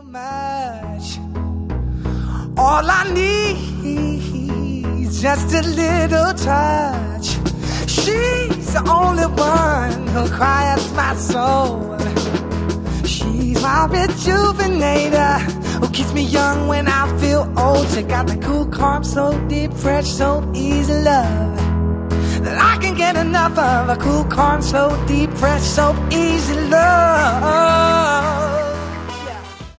much. All I need is just a little touch. She's the only one who quiets my soul. She's my rejuvenator, who keeps me young when I feel old. She got the cool, calm, so deep, fresh, so easy love that I can get enough of. A cool, calm, so deep, fresh, so easy love.